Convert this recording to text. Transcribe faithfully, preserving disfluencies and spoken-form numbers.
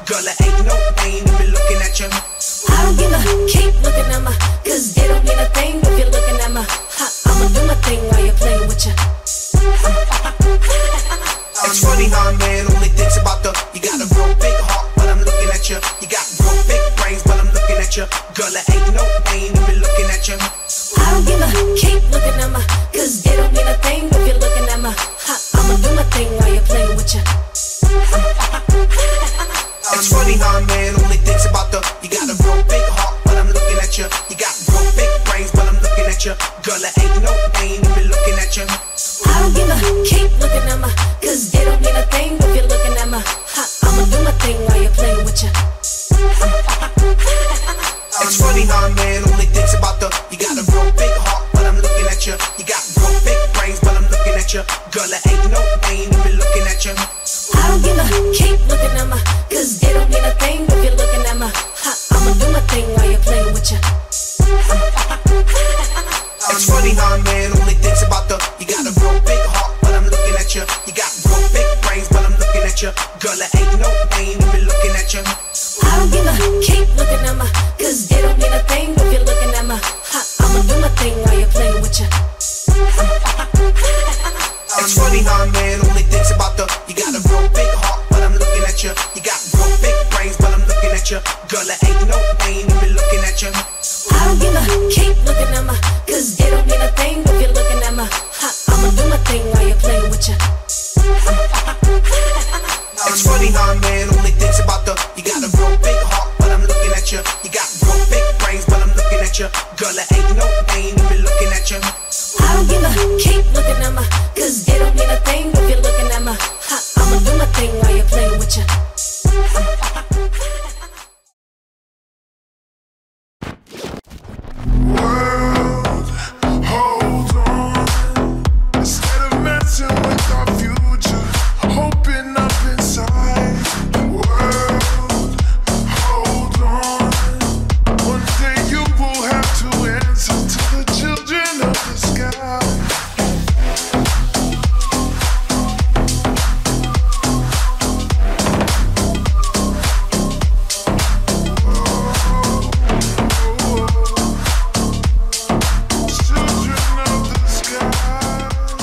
Girl, I ain't no pain in me looking at you. I don't give a keep looking at me, cause it don't mean a thing if you're looking at me. Ha, I'ma do my thing while you're playing with you. It's funny how a man only thinks about the, you got a real big heart, but I'm looking at you. You got real big brains, but I'm looking at you. Girl, I ain't no pain in me looking at you. I don't give a keep looking at me, cause it don't mean a thing if you're looking at me. Ha, I'ma do my thing while you're playing with you. It's funny how a man only thinks about the, you got a real big heart, but I'm looking at you. You got real big brains, but I'm looking at you. Girl, I ain't no pain in me looking at you. I don't give a keep looking at me, cause it don't mean a thing if you're looking at me. Ha, I'ma do my thing while you're playing with you. It's funny how a man only thinks about the, you got a real big heart, but I'm looking at you. You got real big brains, but I'm looking at you. Girl, I ain't no pain in me looking at you. I don't give a keep looking at me, cause it don't mean a thing if you're looking at me. Ha, I'ma do my thing while you're playing with you. It's funny how a man only thinks about the, you got a real big heart, but I'm looking at you. You got real big brains, but I'm looking at you. Girl, I ain't no pain in me looking at you. I don't give a keep looking at me, cause it don't mean a thing if you're looking at me. Ha, I'ma do my thing while you're playing with you. It's funny how a man only thinks about the, you got a real big heart, but I'm looking at you. You got real big brains, but I'm looking at you. Girl, I ain't no pain in me looking at you. I don't give a keep looking at me, cause it don't mean a thing if you're looking at me. Ha, I'ma do my thing while you're playing with you. It's funny how a man only thinks about the, you got a real big heart, but I'm looking at you. You got real big brains, but I'm looking at you. Girl, I ain't no pain in me looking at you.